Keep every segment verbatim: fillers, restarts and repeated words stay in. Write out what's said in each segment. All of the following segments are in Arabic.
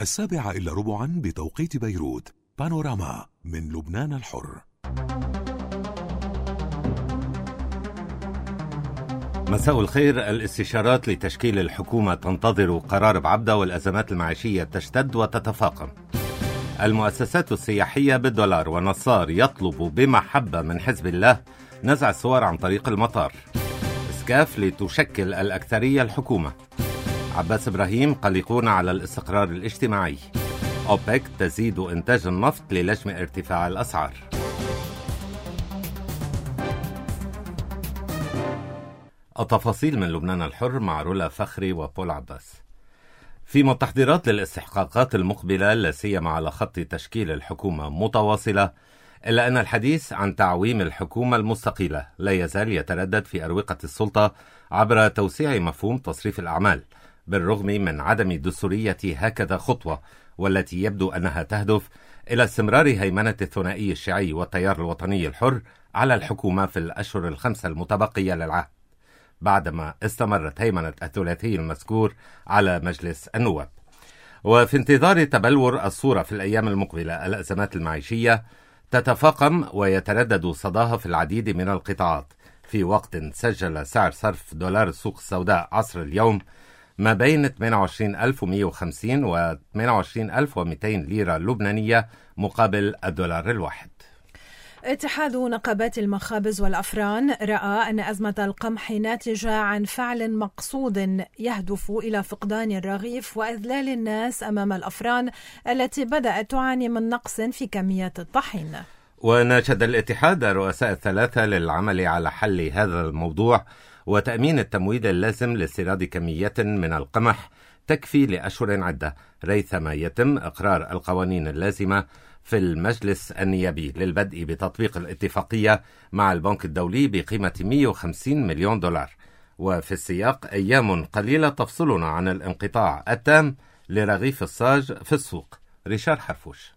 السابعة إلا ربعا بتوقيت بيروت. بانوراما من لبنان الحر. مساء الخير. الاستشارات لتشكيل الحكومة تنتظر قرار بعبدة والأزمات المعيشية تشتد وتتفاقم. المؤسسات السياحية بالدولار، ونصار يطلب بمحبة من حزب الله نزع الصور عن طريق المطار. سكاف لتشكل الأكثرية الحكومة. عباس إبراهيم قلقون على الاستقرار الاجتماعي. أوبك تزيد إنتاج النفط للجم ارتفاع الأسعار. التفاصيل من لبنان الحر مع رولا فخري وبول عباس. فيما التحضيرات للاستحقاقات المقبلة لا سيما على خط تشكيل الحكومة متواصلة، إلا أن الحديث عن تعويم الحكومة المستقلة لا يزال يتردد في أروقة السلطة عبر توسيع مفهوم تصريف الأعمال، بالرغم من عدم دستورية هكذا خطوة، والتي يبدو أنها تهدف إلى استمرار هيمنة الثنائي الشيعي والتيار الوطني الحر على الحكومة في الأشهر الخمسة المتبقية للعهد، بعدما استمرت هيمنة الثلاثي المذكور على مجلس النواب. وفي انتظار تبلور الصورة في الأيام المقبلة، الأزمات المعيشية تتفاقم ويتردد صداها في العديد من القطاعات، في وقت سجل سعر صرف دولار السوق السوداء عصر اليوم ما بين ثمانية وعشرين ألف ومئة وخمسين و ثمانية وعشرين ألف ومئتين ليرة لبنانية مقابل الدولار الواحد. اتحاد نقابات المخابز والأفران رأى أن أزمة القمح ناتجة عن فعل مقصود يهدف إلى فقدان الرغيف وإذلال الناس أمام الأفران التي بدأت تعاني من نقص في كميات الطحين. وناشد الاتحاد رؤساء الثلاثة للعمل على حل هذا الموضوع وتأمين التمويل اللازم لاستيراد كمية من القمح تكفي لأشهر عدة، ريثما يتم إقرار القوانين اللازمة في المجلس النيابي للبدء بتطبيق الاتفاقية مع البنك الدولي بقيمة مئة وخمسين مليون دولار. وفي السياق أيام قليلة تفصلنا عن الانقطاع التام لرغيف الصاج في السوق. ريشار حرفوش.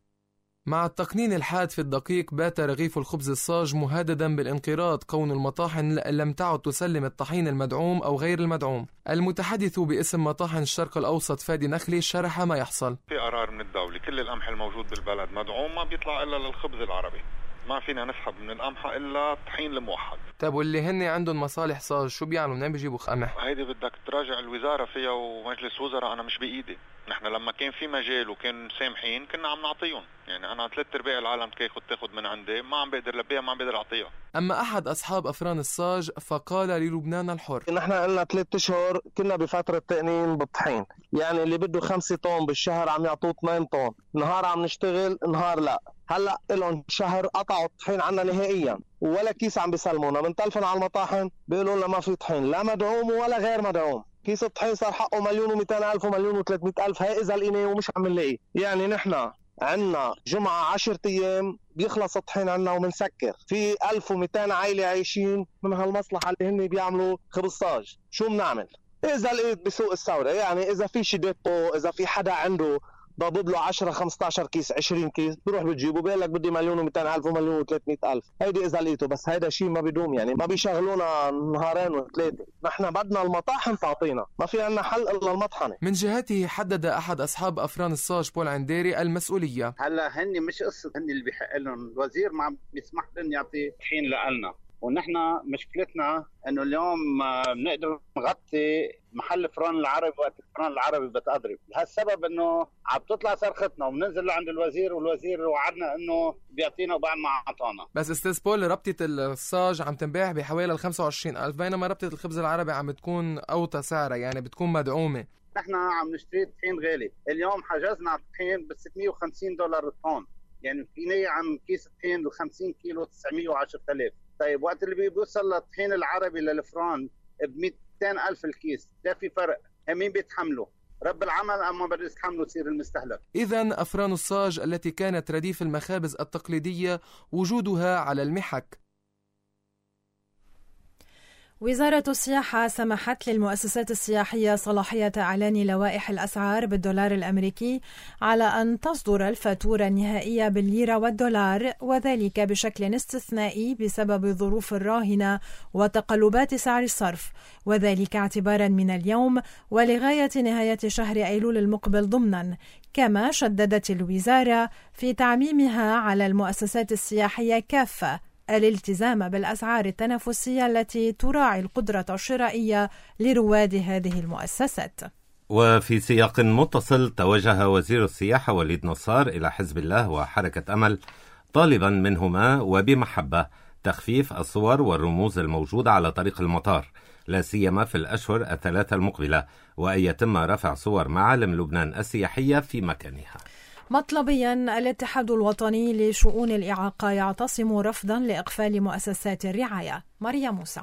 مع التقنين الحاد في الدقيق، بات رغيف الخبز الصاج مهددا بالانقراض، كون المطاحن لم تعد تسلم الطحين المدعوم أو غير المدعوم. المتحدث باسم مطاحن الشرق الأوسط فادي نخلي شرح ما يحصل. في قرار من الدولة كل القمح الموجود بالبلد مدعوم، ما بيطلع إلا للخبز العربي، ما فينا نسحب من القمحة إلا الطحين الموحد. طب واللي هن عندهم مصالح صاج شو بيعملوا؟ منين بيجيبوا قمح؟ هيدي بدك تراجع الوزارة فيها ومجلس وزراء، أنا مش بإيدي. نحن لما كان في مجال وكان سامحين كنا عم نعطيهم، يعني أنا ثلاث أرباع العالم تاخد تاخد من عندي، ما عم بقدر لبيها، ما عم بقدر أعطيها. أما أحد أصحاب أفران الصاج فقال للبنان الحر: نحن قلنا ثلاث أشهر كنا بفترة تأمين بالطحين، يعني اللي بده خمسة طن بالشهر عم يعطوه اثنين طن، نهار عم نشتغل نهار لا. هلا لهم شهر قطعوا الطحين عنا نهائيا، ولا كيس عم بيسلمونا. بنتلفن على المطاحن بيقولوا لنا ما في طحين، لا مدعوم ولا غير مدعوم. كيس الطحين صار حقه مليون ومئتين ألف ومليون وثلاثمئة ألف، هاي إذا لقيناه ومش عم نلاقيه. يعني نحن عنا جمعة عشرة أيام بيخلص الطحين عنا ومنسكر. في ألف ومئتين عائلة عايشين من هالمصلحة اللي هن بيعملوا خبز صاج. شو بنعمل؟ إذا لقيت بسوق الثورة، يعني إذا في شي ديبو، إذا في حدا عنده ضابط له عشرة خمسة عشر كيس عشرين كيس، بروح بتجيبه بيقول لك بدي مليون ومئتين ألف ومليون وثلاثمئة ألف. هيدي إذا لقيته، بس هيدا شيء ما بيدوم، يعني ما بيشغلونا نهارين وثلاثة. نحن بدنا المطاحن تعطينا، ما في عنا حل إلا المطحنة. من جهته حدد أحد أصحاب أفران الصاج بول عنديري المسؤولية. هلا هني مش قصة هني اللي بيحق لهم، الوزير ما بيسمح لهم يعطي طحين لنا، ونحن مشكلتنا انه اليوم بنقدر نغطي محل فران العربي وقت الفران العربي بتقدرب. لهالسبب انه عم تطلع صرختنا وبننزل لعند الوزير، والوزير وعدنا انه بيعطينا وبعد ما اعطانا. بس استاذ بول، ربطة الصاج عم تنباع بحوالي خمسة وعشرين ألف، بينما ربطة الخبز العربي عم بتكون اوطى سعرها، يعني بتكون مدعومة. نحن عم نشتري طحين غالي، اليوم حجزنا طحين ب ستمئة وخمسين دولار الطن، يعني فيني عن كيس طحين ال خمسين كيلو تسعمئة وعشرة آلاف. طيب وقت اللي بيوصل للطحين العربي للفران ب مئتين ألف الكيس، ده في فرق. مين بيتحمله؟ رب العمل أما بده يتحمله يصير المستهلك. إذن أفران الصاج التي كانت رديف المخابز التقليدية وجودها على المحك. وزارة السياحة سمحت للمؤسسات السياحية صلاحية إعلان لوائح الأسعار بالدولار الأمريكي على أن تصدر الفاتورة النهائية بالليرة والدولار، وذلك بشكل استثنائي بسبب ظروف الراهنة وتقلبات سعر الصرف، وذلك اعتبارا من اليوم ولغاية نهاية شهر أيلول المقبل ضمنا. كما شددت الوزارة في تعميمها على المؤسسات السياحية كافة الالتزام بالأسعار التنافسية التي تراعي القدرة الشرائية لرواد هذه المؤسسات. وفي سياق متصل توجه وزير السياحة وليد نصار إلى حزب الله وحركة أمل طالبا منهما وبمحبة تخفيف الصور والرموز الموجودة على طريق المطار، لا سيما في الأشهر الثلاثة المقبلة، وأن يتم رفع صور معالم لبنان السياحية في مكانها. مطلبيا الاتحاد الوطني لشؤون الإعاقة يعتصم رفضا لإقفال مؤسسات الرعاية. ماريا موسى.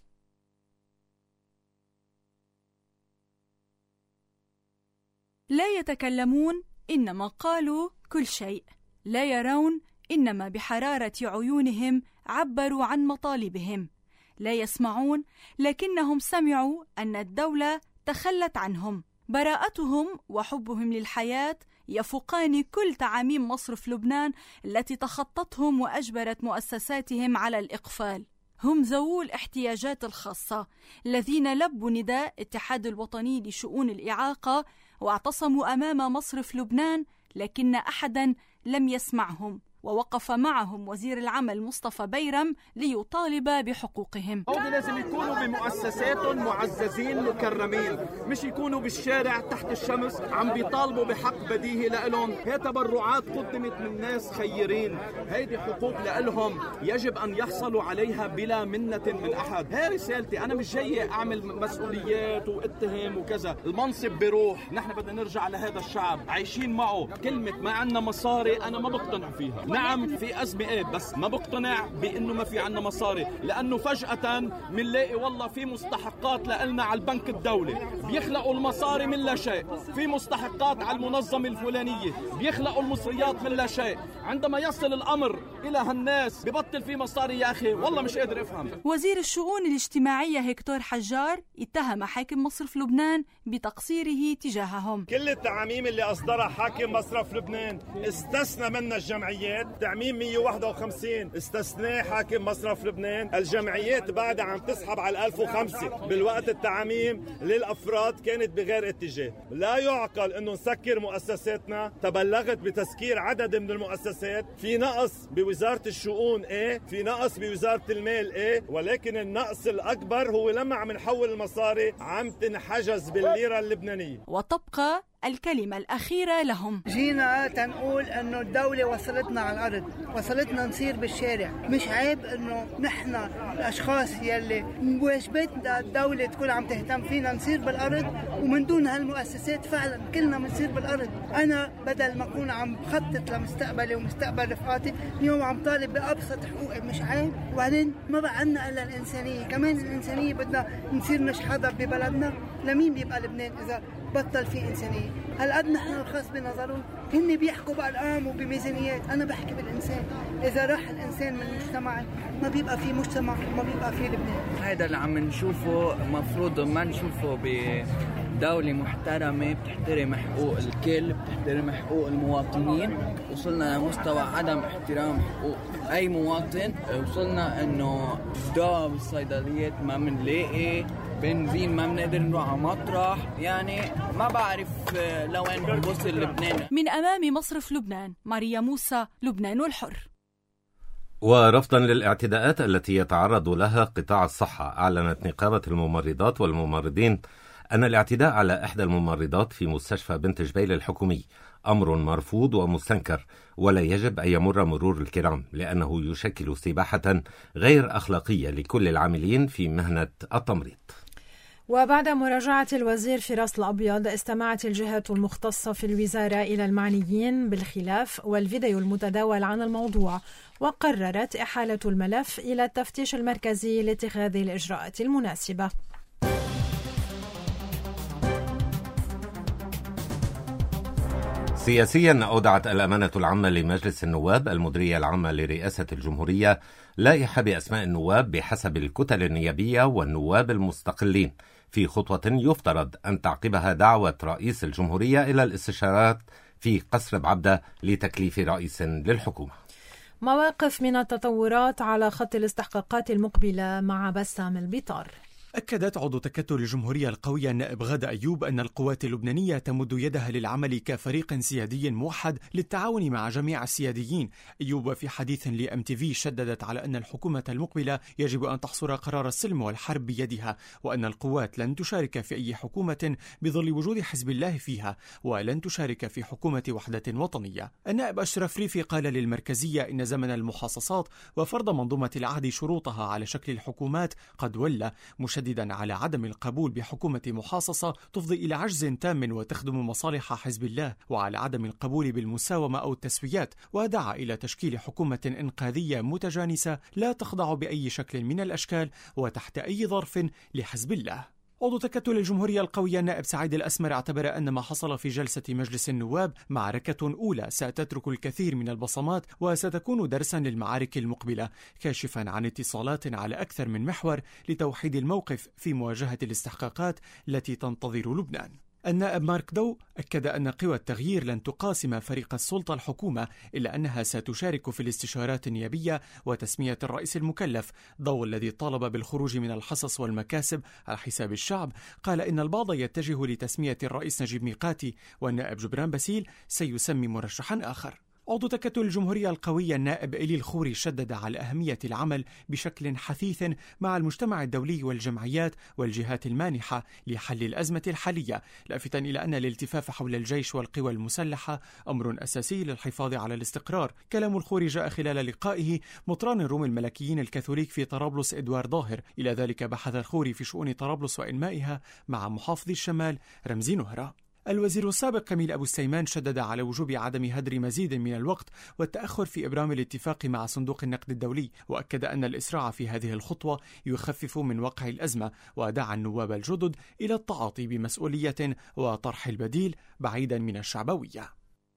لا يتكلمون إنما قالوا كل شيء، لا يرون إنما بحرارة عيونهم عبروا عن مطالبهم، لا يسمعون لكنهم سمعوا أن الدولة تخلت عنهم. براءتهم وحبهم للحياة يفوقان كل تعاميم مصرف لبنان التي تخطتهم وأجبرت مؤسساتهم على الإقفال. هم ذوو الاحتياجات الخاصة الذين لبوا نداء الاتحاد الوطني لشؤون الإعاقة واعتصموا أمام مصرف لبنان، لكن أحدا لم يسمعهم، ووقف معهم وزير العمل مصطفى بيرم ليطالب بحقوقهم. هودي لازم يكونوا بمؤسساتهم معززين مكرمين، مش يكونوا بالشارع تحت الشمس عم بيطالبوا بحق بديهي لهم. هي تبرعات قدمت من ناس خيرين، هيدي حقوق لهم يجب أن يحصلوا عليها بلا منة من أحد. هي رسالتي، أنا مش جاي أعمل مسؤوليات واتهم وكذا، المنصب بروح. نحن بدنا نرجع لهذا الشعب عايشين معه. كلمة ما عنا مصاري أنا ما بقتنع فيها. نعم في أزمة إيه، بس ما بقتنع بأنه ما في عنا مصاري، لأنه فجأة منلاقي والله في مستحقات لنا على البنك الدولي، بيخلقوا المصاري من لا شيء، في مستحقات على المنظمة الفلانية، بيخلقوا المصريات من لا شيء. عندما يصل الأمر إلى هالناس ببطل في مصاري. يا أخي والله مش قادر أفهم. وزير الشؤون الاجتماعية هكتور حجار اتهم حاكم مصرف لبنان بتقصيره تجاههم. كل التعاميم اللي أصدرها حاكم مصرف لبنان استثنى منها الجمعيات. تعميم مية وواحد وخمسين استثناء حاكم مصرف لبنان. الجمعيات بعدها عم تسحب على ألف وخمسة، بالوقت التعاميم للأفراد كانت بغير اتجاه. لا يعقل أنه نسكر مؤسساتنا. تبلغت بتسكير عدد من المؤسسات، في نقص بوزارة الشؤون ايه، في نقص بوزارة المال ايه، ولكن النقص الأكبر هو لما عم نحول المصاري عم تنحجز بالليرة اللبنانية. وتبقى الكلمة الأخيرة لهم. جينا تنقول أنه الدولة وصلتنا على الأرض، وصلتنا نصير بالشارع. مش عيب أنه نحن الأشخاص يلي واجبتنا الدولة تكون عم تهتم فينا نصير بالأرض، ومن دون هالمؤسسات فعلا كلنا بنصير بالأرض. أنا بدل ما أكون عم بخطط لمستقبلي ومستقبل رفقاتي، اليوم عم طالب بأبسط حقوقي. مش عيب؟ وبعدين ما بقى عنا إلا الإنسانية، كمان الإنسانية بدنا نصير نشحذها ببلدنا. لمين بيبقى لبنان إذا بطل في إنسانية؟ هالقد نحن الخاص بنظرهم، هن بيحكوا بأرقام وبميزانيات، أنا بحكي بالإنسان. إذا راح الإنسان من المجتمع ما بيبقى في مجتمع وما بيبقى في لبنان. هذا اللي عم نشوفه مفروض ما نشوفه بدولة محترمة بتحترم حقوق الكل، بتحترم حقوق المواطنين. وصلنا لمستوى عدم احترام حقوق أي مواطن. وصلنا إنه دواء بالصيدليات ما منلاقي، بنزين ما بنقدر نروح على مطرح، يعني ما بعرف لوين بوصل لبنان. من أمام مصرف لبنان، ماريا موسى، لبنان الحر. ورفضا للاعتداءات التي يتعرض لها قطاع الصحة، أعلنت نقابة الممرضات والممرضين أن الاعتداء على إحدى الممرضات في مستشفى بنت جبيل الحكومي أمر مرفوض ومستنكر، ولا يجب أن يمر مرور الكرام، لأنه يشكل استباحة غير أخلاقية لكل العاملين في مهنة التمريض. وبعد مراجعة الوزير فراس الأبيض، استمعت الجهات المختصة في الوزارة إلى المعنيين بالخلاف والفيديو المتداول عن الموضوع، وقررت إحالة الملف إلى التفتيش المركزي لاتخاذ الإجراءات المناسبة. سياسيا، أودعت الأمانة العامة لمجلس النواب المديرية العامة لرئاسة الجمهورية لائحة بأسماء النواب بحسب الكتل النيابية والنواب المستقلين، في خطوة يفترض أن تعقبها دعوة رئيس الجمهورية إلى الاستشارات في قصر بعبدة لتكليف رئيس للحكومة. مواقف من التطورات على خط الاستحقاقات المقبلة مع بسام البيطار. أكدت عضو تكتل الجمهورية القوية النائب غادة أيوب أن القوات اللبنانية تمد يدها للعمل كفريق سيادي موحد للتعاون مع جميع السياديين. أيوب في حديث لأم تي في شددت على أن الحكومة المقبلة يجب أن تحصر قرار السلم والحرب بيدها، وأن القوات لن تشارك في أي حكومة بظل وجود حزب الله فيها، ولن تشارك في حكومة وحدة وطنية. النائب أشرف ريفي قال للمركزية إن زمن المحاصصات وفرض منظومة العهد شروطها على شكل الحكومات قد ولى، مشددا على عدم القبول بحكومة محاصصة تفضي إلى عجز تام وتخدم مصالح حزب الله، وعلى عدم القبول بالمساومة أو التسويات، ودعا إلى تشكيل حكومة إنقاذية متجانسة لا تخضع بأي شكل من الأشكال وتحت أي ظرف لحزب الله. عضو تكتل الجمهورية القوية النائب سعيد الأسمر اعتبر أن ما حصل في جلسة مجلس النواب معركة أولى ستترك الكثير من البصمات وستكون درسا للمعارك المقبلة، كاشفا عن اتصالات على أكثر من محور لتوحيد الموقف في مواجهة الاستحقاقات التي تنتظر لبنان. النائب مارك دو أكد أن قوى التغيير لن تقاسم فريق السلطة الحكومة، إلا أنها ستشارك في الاستشارات النيابية وتسمية الرئيس المكلف. ضو الذي طالب بالخروج من الحصص والمكاسب على حساب الشعب قال إن البعض يتجه لتسمية الرئيس نجيب ميقاتي، والنائب جبران باسيل سيسمي مرشحا آخر. عضو تكتل الجمهورية القوية النائب إلي الخوري شدد على أهمية العمل بشكل حثيث مع المجتمع الدولي والجمعيات والجهات المانحة لحل الأزمة الحالية، لافتا إلى أن الالتفاف حول الجيش والقوى المسلحة أمر أساسي للحفاظ على الاستقرار. كلام الخوري جاء خلال لقائه مطران الروم الملكيين الكاثوليك في طرابلس إدوار ظاهر. إلى ذلك بحث الخوري في شؤون طرابلس وإنمائها مع محافظ الشمال رمزي نهرة. الوزير السابق كميل أبو السيمان شدد على وجوب عدم هدر مزيد من الوقت والتأخر في إبرام الاتفاق مع صندوق النقد الدولي، وأكد أن الإسراع في هذه الخطوة يخفف من وقع الأزمة، ودعا النواب الجدد إلى التعاطي بمسؤولية وطرح البديل بعيدا من الشعبوية.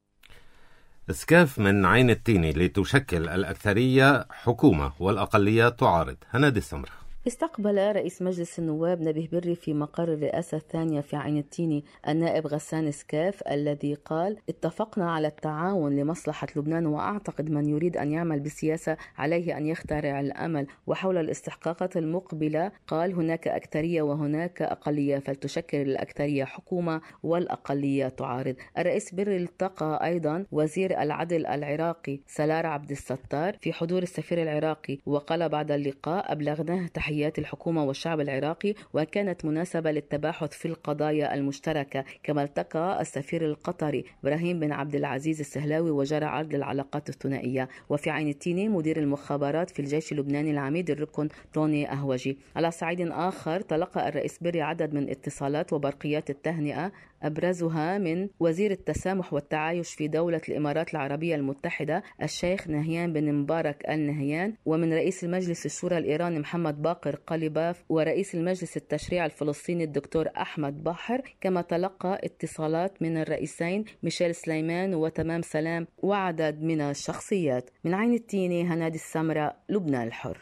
اسكاف من عين التيني لتشكل الأكثرية حكومة والأقلية تعارض. هنادي السمرة. استقبل رئيس مجلس النواب نبيه بري في مقر الرئاسة الثانية في عين التيني النائب غسان اسكاف الذي قال: اتفقنا على التعاون لمصلحة لبنان، وأعتقد من يريد أن يعمل بسياسة عليه أن يخترع الأمل. وحول الاستحقاقات المقبلة قال: هناك أكثرية وهناك أقلية، فلتشكل الأكثرية حكومة والأقلية تعارض. الرئيس بري التقى أيضا وزير العدل العراقي سلار عبد الستار في حضور السفير العراقي، وقال بعد اللقاء: أبلغناه تحية تحيات الحكومة والشعب العراقي، وكانت مناسبة للتباحث في القضايا المشتركة. كما التقى السفير القطري إبراهيم بن عبد العزيز السهلاوي وجرى عرض للعلاقات الثنائية. وفي عين التيني مدير المخابرات في الجيش اللبناني العميد الركن توني أهوجي. على صعيد آخر تلقى الرئيس بري عدد من اتصالات وبرقيات التهنئة، أبرزها من وزير التسامح والتعايش في دولة الإمارات العربية المتحدة الشيخ نهيان بن مبارك النهيان، ومن رئيس المجلس الشورى الإيراني محمد باقر قليباف، ورئيس المجلس التشريع الفلسطيني الدكتور أحمد بحر. كما تلقى اتصالات من الرئيسين ميشيل سليمان وتمام سلام وعدد من الشخصيات. من عين التيني هنادي السمرة، لبنان الحر.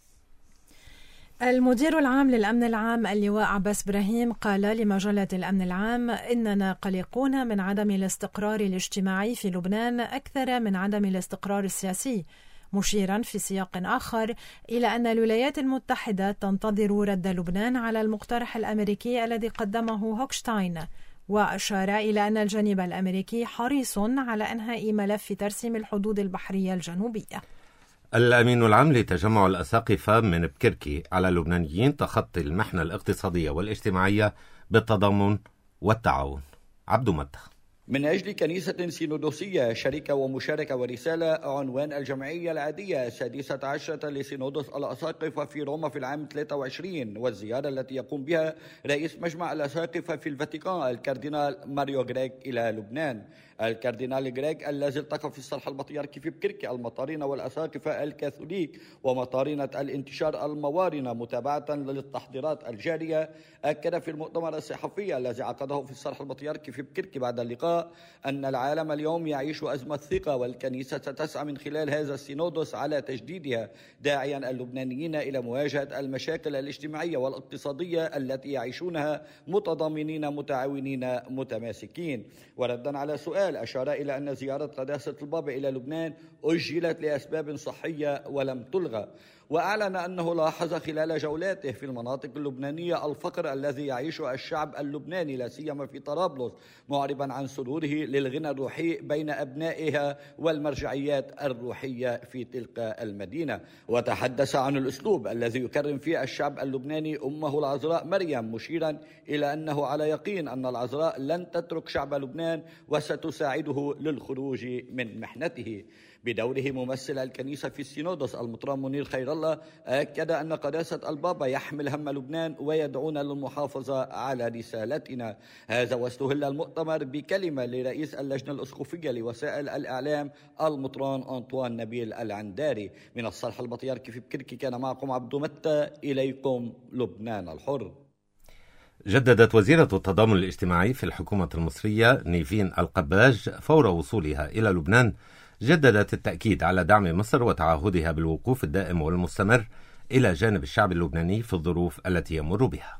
المدير العام للأمن العام اللواء عباس إبراهيم قال لمجلة الأمن العام: إننا قلقون من عدم الاستقرار الاجتماعي في لبنان أكثر من عدم الاستقرار السياسي، مشيرا في سياق آخر إلى أن الولايات المتحدة تنتظر رد لبنان على المقترح الأمريكي الذي قدمه هوكشتاين، وأشار إلى أن الجانب الأمريكي حريص على إنهاء ملف ترسيم الحدود البحرية الجنوبية. الأمين العام لتجمع الأساقفة من بكركي على اللبنانيين تخطي المحنة الاقتصادية والاجتماعية بالتضامن والتعاون. عبدو متى. من أجل كنيسة سينودوسية شركة ومشاركة ورسالة عنوان الجمعية العادية السادسة عشرة لسينودوس الأساقفة في روما في العام ثلاثة وعشرين، والزيارة التي يقوم بها رئيس مجمع الأساقفة في الفاتيكان الكاردينال ماريو غريغ إلى لبنان. الكاردينال غريغ الذي التقى في الصرح البطريركي في بكركي المطارنة والأساقفة الكاثوليك ومطارنة الانتشار الموارنة متابعة للتحضيرات الجارية، أكد في المؤتمر الصحفي الذي عقده في الصرح البطريركي في بكركي بعد اللقاء العذراء أن العالم اليوم يعيش أزمة ثقة، والكنيسة ستسعى من خلال هذا السينودوس على تجديدها، داعيا اللبنانيين إلى مواجهة المشاكل الاجتماعية والاقتصادية التي يعيشونها متضامنين متعاونين متماسكين. وردا على سؤال أشار إلى أن زيارة قداسة البابا إلى لبنان أجلت لأسباب صحية ولم تلغى، وأعلن أنه لاحظ خلال جولاته في المناطق اللبنانية الفقر الذي يعيشه الشعب اللبناني لا سيما في طرابلس، معربا عن سروره للغنى الروحي بين أبنائها والمرجعيات الروحية في تلك المدينة. وتحدث عن الأسلوب الذي يكرم فيه الشعب اللبناني أمه العذراء مريم، مشيرا إلى أنه على يقين أن العذراء لن تترك شعب لبنان وستساعده للخروج من محنته. بدوره ممثل الكنيسة في السينودوس المطران منير خير الله أكد أن قداسة البابا يحمل هم لبنان ويدعونا للمحافظة على رسالتنا. هذا واستهل المؤتمر بكلمة لرئيس اللجنة الأسقفية لوسائل الإعلام المطران أنطوان نبيل العنداري. من الصالح البطياركي في بكركي كان معكم عبدو متى، إليكم لبنان الحر. جددت وزيرة التضامن الاجتماعي في الحكومة المصرية نيفين القباج فور وصولها إلى لبنان جددت التأكيد على دعم مصر وتعهدها بالوقوف الدائم والمستمر إلى جانب الشعب اللبناني في الظروف التي يمر بها.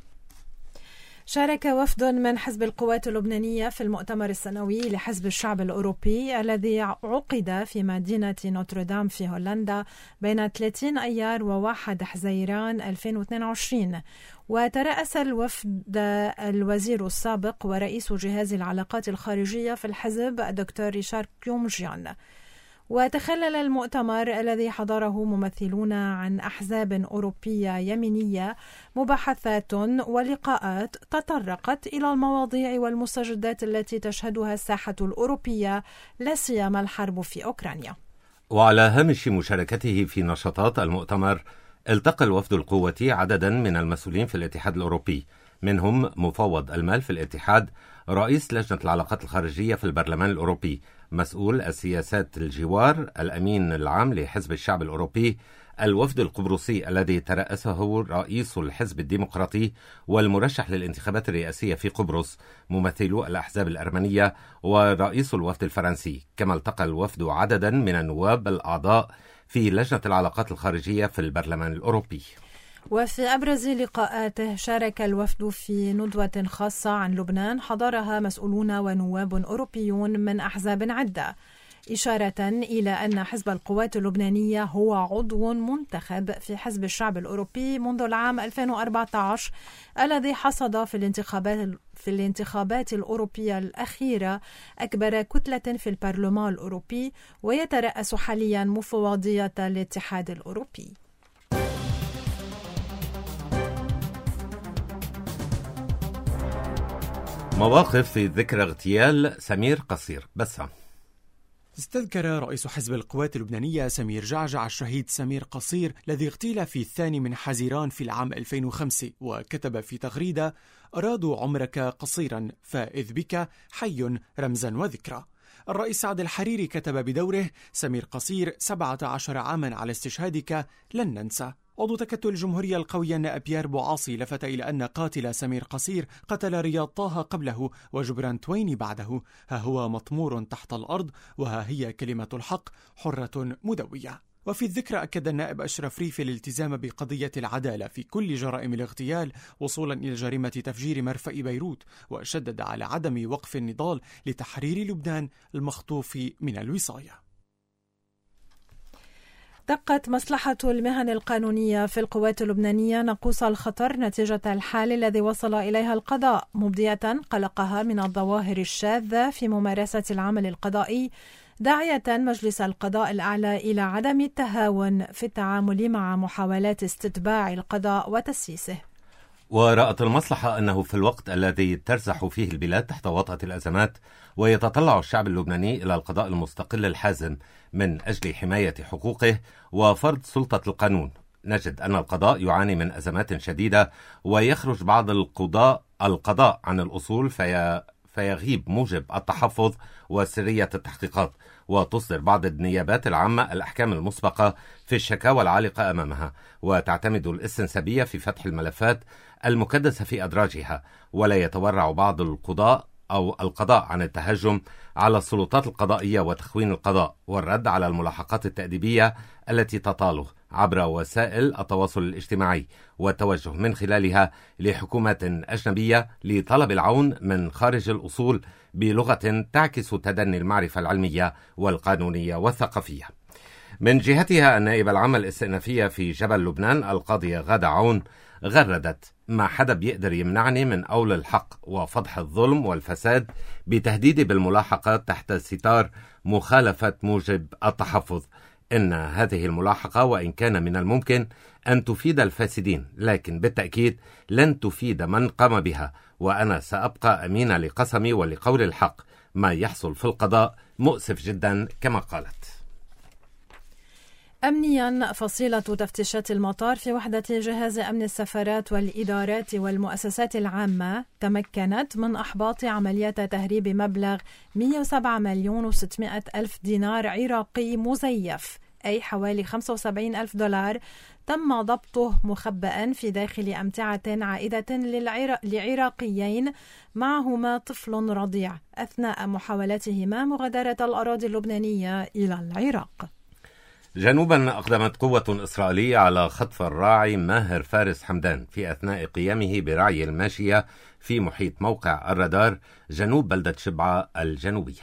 شارك وفد من حزب القوات اللبنانية في المؤتمر السنوي لحزب الشعب الأوروبي الذي عقد في مدينة نوتردام في هولندا بين ثلاثين أيار وواحد حزيران ألفين واثنين وعشرين. وترأس الوفد الوزير السابق ورئيس جهاز العلاقات الخارجية في الحزب الدكتور ريشارد كيومجيان. وتخلل المؤتمر الذي حضره ممثلون عن أحزاب أوروبية يمينية مباحثات ولقاءات تطرقت إلى المواضيع والمستجدات التي تشهدها الساحة الأوروبية لا سيما الحرب في أوكرانيا. وعلى هامش مشاركته في نشاطات المؤتمر التقى الوفد القوتي عددا من المسؤولين في الاتحاد الأوروبي، منهم مفوض المال في الاتحاد، رئيس لجنة العلاقات الخارجية في البرلمان الأوروبي، مسؤول السياسات الجوار، الأمين العام لحزب الشعب الأوروبي، الوفد القبرصي الذي ترأسه رئيس الحزب الديمقراطي والمرشح للانتخابات الرئاسية في قبرص، ممثلو الأحزاب الأرمنية، ورئيس الوفد الفرنسي. كما التقى الوفد عددا من النواب الأعضاء في لجنة العلاقات الخارجية في البرلمان الأوروبي. وفي أبرز لقاءاته شارك الوفد في ندوة خاصة عن لبنان حضرها مسؤولون ونواب أوروبيون من أحزاب عدة، إشارة إلى أن حزب القوات اللبنانية هو عضو منتخب في حزب الشعب الأوروبي منذ العام ألفين وأربعة عشر الذي حصد في الانتخابات في الانتخابات الأوروبية الأخيرة أكبر كتلة في البرلمان الأوروبي، ويترأس حاليا مفوضية الاتحاد الأوروبي. مواقف في ذكرى اغتيال سمير قصير. بس استذكر رئيس حزب القوات اللبنانية سمير جعجع الشهيد سمير قصير الذي اغتيل في الثاني من حزيران في العام ألفين وخمسة، وكتب في تغريدة: أرادوا عمرك قصيرا فإذ بك حي رمزا وذكرى. الرئيس سعد الحريري كتب بدوره: سمير قصير سبعة عشر عاما على استشهادك لن ننسى. عضو تكتل الجمهورية القوية النائب بيير بوعاصي لفت إلى أن قاتل سمير قصير قتل رياض طه قبله وجبران تويني بعده، ها هو مطمور تحت الأرض وها هي كلمة الحق حرة مدوية. وفي الذكرى أكد النائب أشرف ريفي الالتزام بقضية العدالة في كل جرائم الاغتيال وصولا إلى جريمة تفجير مرفأ بيروت، وشدد على عدم وقف النضال لتحرير لبنان المخطوف من الوصاية. دقت مصلحة المهن القانونية في القوات اللبنانية ناقوس الخطر نتيجة الحال الذي وصل إليها القضاء، مبدية قلقها من الظواهر الشاذة في ممارسة العمل القضائي، داعية مجلس القضاء الأعلى إلى عدم التهاون في التعامل مع محاولات استتباع القضاء وتسييسه. ورأت المصلحة أنه في الوقت الذي ترزح فيه البلاد تحت وطأة الأزمات ويتطلع الشعب اللبناني إلى القضاء المستقل الحازم من أجل حماية حقوقه وفرض سلطة القانون، نجد أن القضاء يعاني من أزمات شديدة، ويخرج بعض القضاء القضاء عن الأصول في فيغيب موجب التحفظ وسرية التحقيقات، وتصدر بعض النيابات العامة الأحكام المسبقة في الشكاوى العالقة أمامها، وتعتمد الاستنسابية في فتح الملفات المكدسة في أدراجها، ولا يتورع بعض القضاء أو القضاء عن التهجم على السلطات القضائية وتخوين القضاء، والرد على الملاحقات التأديبية التي تطاله عبر وسائل التواصل الاجتماعي، والتوجه من خلالها لحكومات أجنبية لطلب العون من خارج الأصول بلغة تعكس تدني المعرفة العلمية والقانونية والثقافية. من جهتها النائبة العامة الاستئنافية في جبل لبنان القاضية غادة عون غردت: ما حدا بيقدر يمنعني من قول الحق وفضح الظلم والفساد بتهديدي بالملاحقة تحت ستار مخالفة موجب التحفظ. إن هذه الملاحقة وإن كان من الممكن أن تفيد الفاسدين، لكن بالتأكيد لن تفيد من قام بها، وأنا سأبقى أمينة لقسمي ولقول الحق. ما يحصل في القضاء مؤسف جدا كما قالت. أمنيا، فصيلة تفتيشات المطار في وحدة جهاز أمن السفارات والإدارات والمؤسسات العامة تمكنت من إحباط عمليات تهريب مبلغ مئة وسبعة مليون وستمائة ألف دينار عراقي مزيف، أي حوالي خمسة وسبعين ألف دولار، تم ضبطه مخبئا في داخل أمتعة عائدة لعراقيين معهما طفل رضيع أثناء محاولتهما مغادرة الأراضي اللبنانية إلى العراق. جنوبا، أقدمت قوة إسرائيلية على خطف الراعي ماهر فارس حمدان في أثناء قيامه برعي الماشية في محيط موقع الرادار جنوب بلدة شبعة الجنوبية.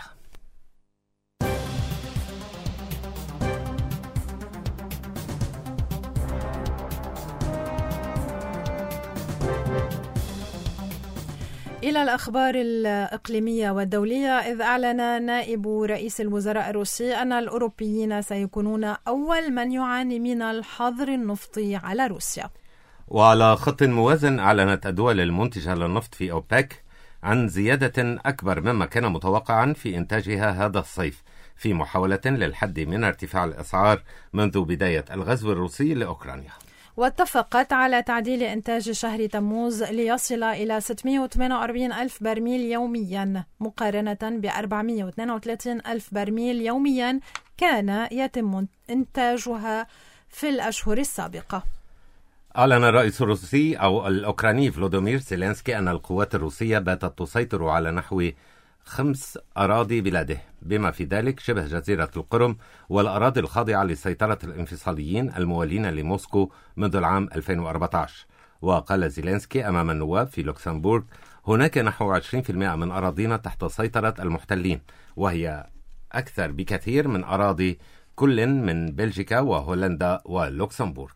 إلى الأخبار الإقليمية والدولية، إذ أعلن نائب رئيس الوزراء الروسي أن الأوروبيين سيكونون أول من يعاني من الحظر النفطي على روسيا. وعلى خط موازن، أعلنت الدول المنتجة للنفط في أوبك عن زيادة أكبر مما كان متوقعا في إنتاجها هذا الصيف، في محاولة للحد من ارتفاع الأسعار منذ بداية الغزو الروسي لأوكرانيا. واتفقت على تعديل إنتاج شهر تموز ليصل إلى ستمائة وثمانية وأربعين ألف برميل يوميا، مقارنة ب أربعمائة واثنين وثلاثين ألف برميل يوميا كان يتم إنتاجها في الأشهر السابقة. أعلن الرئيس الروسي أو الأوكراني فلوديمير زيلينسكي أن القوات الروسية باتت تسيطر على نحو خمس أراضي بلاده، بما في ذلك شبه جزيرة القرم والأراضي الخاضعة لسيطرة الانفصاليين الموالين لموسكو منذ العام ألفين وأربعة عشر. وقال زيلينسكي أمام النواب في لوكسمبورغ: هناك نحو عشرين بالمئة من أراضينا تحت سيطرة المحتلين، وهي أكثر بكثير من أراضي كل من بلجيكا وهولندا ولوكسمبورغ.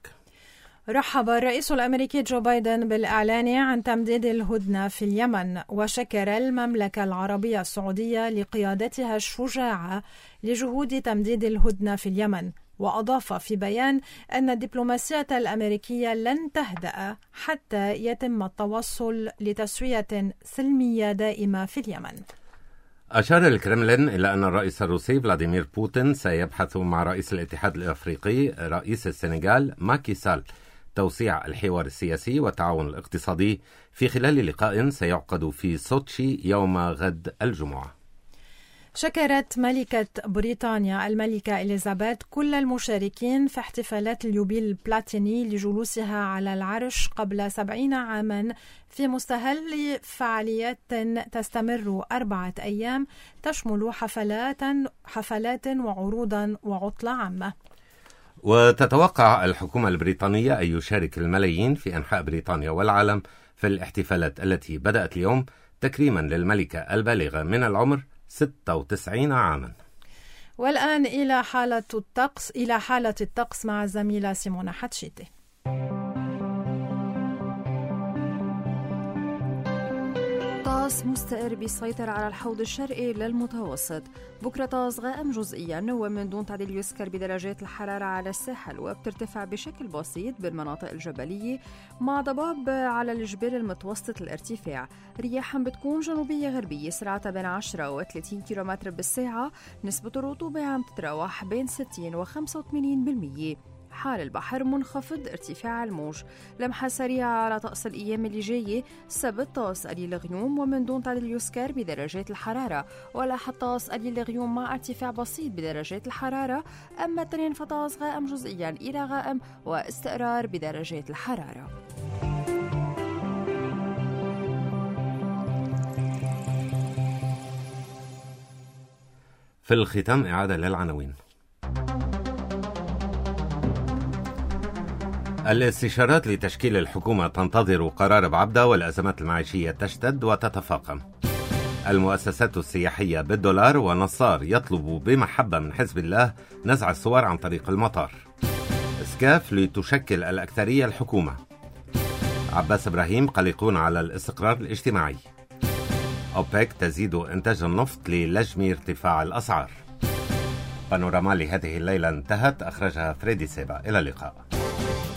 رحب الرئيس الأمريكي جو بايدن بالإعلان عن تمديد الهدنة في اليمن، وشكر المملكة العربية السعودية لقيادتها الشجاعة لجهود تمديد الهدنة في اليمن. وأضاف في بيان أن الدبلوماسية الأمريكية لن تهدأ حتى يتم التوصل لتسوية سلمية دائمة في اليمن. أشار الكرملين إلى أن الرئيس الروسي فلاديمير بوتين سيبحث مع رئيس الاتحاد الأفريقي رئيس السنغال ماكي سال توسيع الحوار السياسي والتعاون الاقتصادي في خلال لقاء سيعقد في سوتشي يوم غد الجمعة. شكرت ملكة بريطانيا الملكة إليزابيث كل المشاركين في احتفالات اليوبيل البلاتيني لجلوسها على العرش قبل سبعين عاما في مستهل فعاليات تستمر أربعة أيام تشمل حفلات حفلات وعروضا وعطلة عامة. وتتوقع الحكومة البريطانية أن يشارك الملايين في أنحاء بريطانيا والعالم في الاحتفالات التي بدأت اليوم تكريما للملكة البالغة من العمر ستة وتسعين عاما. والآن إلى حالة الطقس إلى حالة الطقس مع الزميلة سيمونا حتشيتي. طقس مستقر بيسيطر على الحوض الشرقي للمتوسط. بكرة طقس غائم جزئيا ومن دون تعديل يسكر بدرجات الحرارة على الساحل، وبترتفع بشكل بسيط بالمناطق الجبلية مع ضباب على الجبال المتوسط الارتفاع. رياح بتكون جنوبية غربية سرعتها بين عشرة و ثلاثين كيلومتر بالساعة. نسبة الرطوبة عم تتراوح بين ستين و خمسة وثمانين بالمية. حال البحر منخفض ارتفاع الموج. لمحة سريعة على طقس الأيام اللي جاية. السبت طقس قليل غيوم ومن دون تعديل يسكر بدرجات الحرارة، والأحد طقس قليل غيوم مع ارتفاع بسيط بدرجات الحرارة. أما الاثنين فطقس غائم جزئيا إلى غائم واستقرار بدرجات الحرارة. في الختام إعادة للعناوين. الاستشارات لتشكيل الحكومة تنتظر قرار بعبدة، والأزمات المعيشية تشتد وتتفاقم. المؤسسات السياحية بالدولار، ونصار يطلب بمحبة من حزب الله نزع الصور عن طريق المطار. سكاف لتشكل الأكثرية الحكومة. عباس إبراهيم قلقون على الاستقرار الاجتماعي. أوبك تزيد إنتاج النفط للجم ارتفاع الأسعار. بانوراما لهذه الليلة انتهت، أخرجها فريدي سيبا. إلى اللقاء.